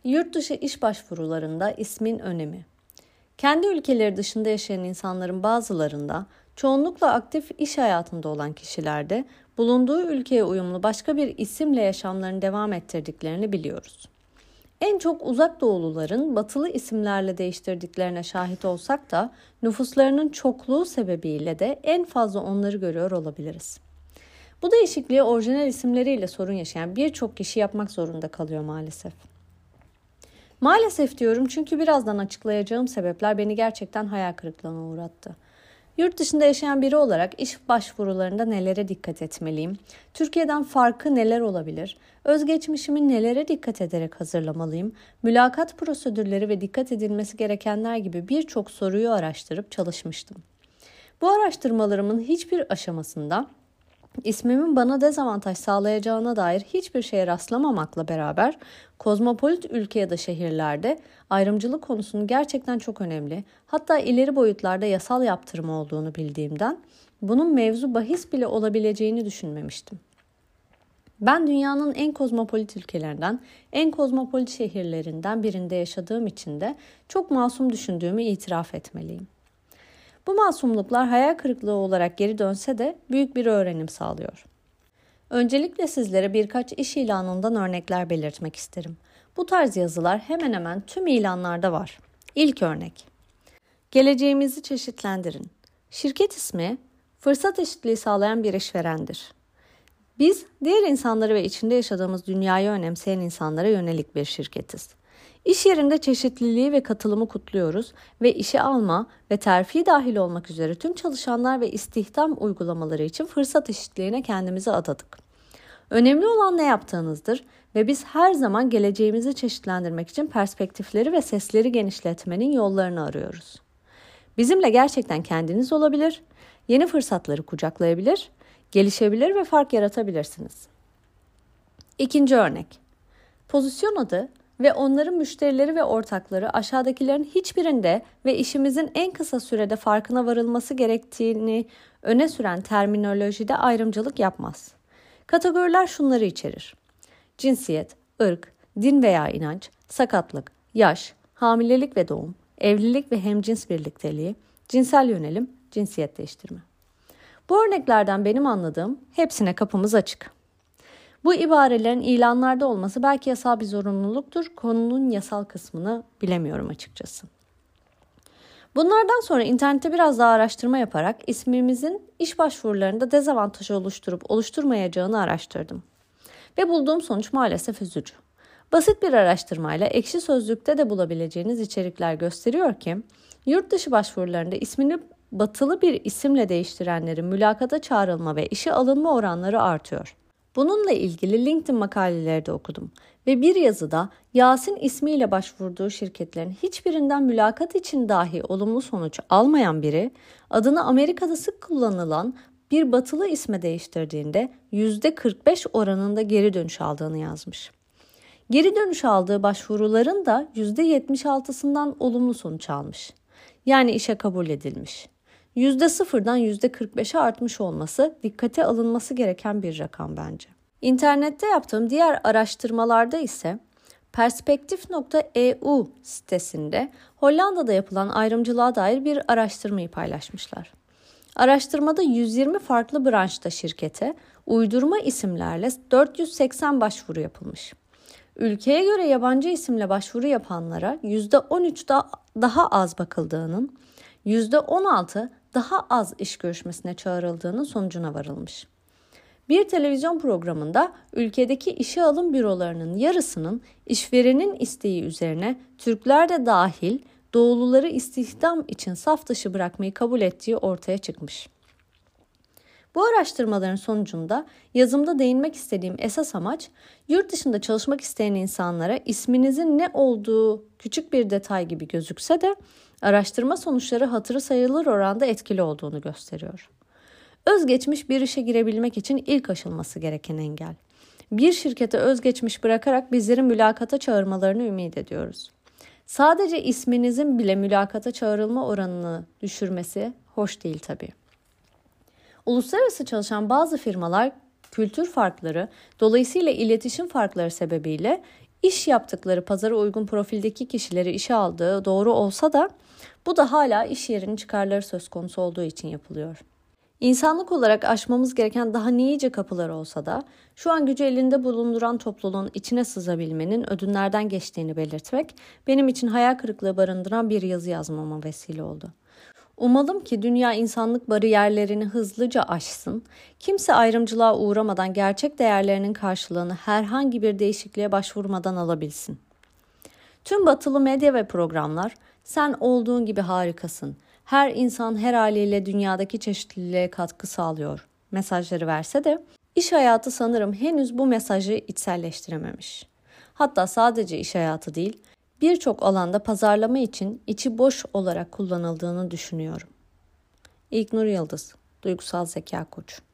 Yurt dışı iş başvurularında ismin önemi. Kendi ülkeleri dışında yaşayan insanların bazılarında, çoğunlukla aktif iş hayatında olan kişilerde bulunduğu ülkeye uyumlu başka bir isimle yaşamlarını devam ettirdiklerini biliyoruz. En çok uzak doğuluların batılı isimlerle değiştirdiklerine şahit olsak da nüfuslarının çokluğu sebebiyle de en fazla onları görüyor olabiliriz. Bu değişikliği orijinal isimleriyle sorun yaşayan birçok kişi yapmak zorunda kalıyor maalesef. Maalesef diyorum çünkü birazdan açıklayacağım sebepler beni gerçekten hayal kırıklığına uğrattı. Yurt dışında yaşayan biri olarak iş başvurularında nelere dikkat etmeliyim? Türkiye'den farkı neler olabilir? Özgeçmişimi nelere dikkat ederek hazırlamalıyım? Mülakat prosedürleri ve dikkat edilmesi gerekenler gibi birçok soruyu araştırıp çalışmıştım. Bu araştırmalarımın hiçbir aşamasında İsmimin bana dezavantaj sağlayacağına dair hiçbir şeye rastlamamakla beraber kozmopolit ülke ya da şehirlerde ayrımcılık konusunun gerçekten çok önemli, hatta ileri boyutlarda yasal yaptırım olduğunu bildiğimden bunun mevzu bahis bile olabileceğini düşünmemiştim. Ben dünyanın en kozmopolit ülkelerinden, en kozmopolit şehirlerinden birinde yaşadığım için de çok masum düşündüğümü itiraf etmeliyim. Bu masumluklar hayal kırıklığı olarak geri dönse de büyük bir öğrenim sağlıyor. Öncelikle sizlere birkaç iş ilanından örnekler belirtmek isterim. Bu tarz yazılar hemen hemen tüm ilanlarda var. İlk örnek. Geleceğimizi çeşitlendirin. Şirket ismi, fırsat eşitliği sağlayan bir işverendir. Biz, diğer insanları ve içinde yaşadığımız dünyayı önemseyen insanlara yönelik bir şirketiz. İş yerinde çeşitliliği ve katılımı kutluyoruz ve işe alma ve terfi dahil olmak üzere tüm çalışanlar ve istihdam uygulamaları için fırsat eşitliğine kendimizi adadık. Önemli olan ne yaptığınızdır ve biz her zaman geleceğimizi çeşitlendirmek için perspektifleri ve sesleri genişletmenin yollarını arıyoruz. Bizimle gerçekten kendiniz olabilir, yeni fırsatları kucaklayabilir, gelişebilir ve fark yaratabilirsiniz. İkinci örnek. Pozisyon adı ve onların müşterileri ve ortakları aşağıdakilerin hiçbirinde ve işimizin en kısa sürede farkına varılması gerektiğini öne süren terminolojide ayrımcılık yapmaz. Kategoriler şunları içerir: cinsiyet, ırk, din veya inanç, sakatlık, yaş, hamilelik ve doğum, evlilik ve hemcins birlikteliği, cinsel yönelim, cinsiyet değiştirme. Bu örneklerden benim anladığım hepsine kapımız açık. Bu ibarelerin ilanlarda olması belki yasal bir zorunluluktur. Konunun yasal kısmını bilemiyorum açıkçası. Bunlardan sonra internette biraz daha araştırma yaparak ismimizin iş başvurularında dezavantaj oluşturup oluşturmayacağını araştırdım. Ve bulduğum sonuç maalesef üzücü. Basit bir araştırmayla Ekşi Sözlük'te de bulabileceğiniz içerikler gösteriyor ki, yurt dışı başvurularında ismini batılı bir isimle değiştirenlerin mülakata çağrılma ve işe alınma oranları artıyor. Bununla ilgili LinkedIn makaleleri de okudum ve bir yazıda Yasin ismiyle başvurduğu şirketlerin hiçbirinden mülakat için dahi olumlu sonuç almayan biri, adını Amerika'da sık kullanılan bir batılı isme değiştirdiğinde %45 oranında geri dönüş aldığını yazmış. Geri dönüş aldığı başvuruların da %76'sından olumlu sonuç almış. Yani işe kabul edilmiş. %0'dan %45'e artmış olması dikkate alınması gereken bir rakam bence. İnternette yaptığım diğer araştırmalarda ise Perspektif.eu sitesinde Hollanda'da yapılan ayrımcılığa dair bir araştırmayı paylaşmışlar. Araştırmada 120 farklı branşta şirkete uydurma isimlerle 480 başvuru yapılmış. Ülkeye göre yabancı isimle başvuru yapanlara %13 daha az bakıldığının, %16 daha az iş görüşmesine çağrıldığının sonucuna varılmış. Bir televizyon programında ülkedeki işe alım bürolarının yarısının işverenin isteği üzerine Türkler de dahil doğuluları istihdam için saf dışı bırakmayı kabul ettiği ortaya çıkmış. Bu araştırmaların sonucunda yazımda değinmek istediğim esas amaç, yurt dışında çalışmak isteyen insanlara isminizin ne olduğu küçük bir detay gibi gözükse de araştırma sonuçları hatırı sayılır oranda etkili olduğunu gösteriyor. Özgeçmiş bir işe girebilmek için ilk aşılması gereken engel. Bir şirkete özgeçmiş bırakarak bizleri mülakata çağırmalarını ümit ediyoruz. Sadece isminizin bile mülakata çağrılma oranını düşürmesi hoş değil tabii. Uluslararası çalışan bazı firmalar kültür farkları, dolayısıyla iletişim farkları sebebiyle İş yaptıkları pazara uygun profildeki kişileri işe aldığı doğru olsa da bu da hala iş yerinin çıkarları söz konusu olduğu için yapılıyor. İnsanlık olarak aşmamız gereken daha nice kapılar olsa da şu an gücü elinde bulunduran topluluğun içine sızabilmenin ödünlerden geçtiğini belirtmek benim için hayal kırıklığı barındıran bir yazı yazmama vesile oldu. Umalım ki dünya insanlık bariyerlerini hızlıca aşsın, kimse ayrımcılığa uğramadan gerçek değerlerinin karşılığını herhangi bir değişikliğe başvurmadan alabilsin. Tüm batılı medya ve programlar sen olduğun gibi harikasın, her insan her haliyle dünyadaki çeşitliliğe katkı sağlıyor mesajları verse de iş hayatı sanırım henüz bu mesajı içselleştirememiş. Hatta sadece iş hayatı değil, birçok alanda pazarlama için içi boş olarak kullanıldığını düşünüyorum. İlknur Yıldız, Duygusal Zeka Koçu.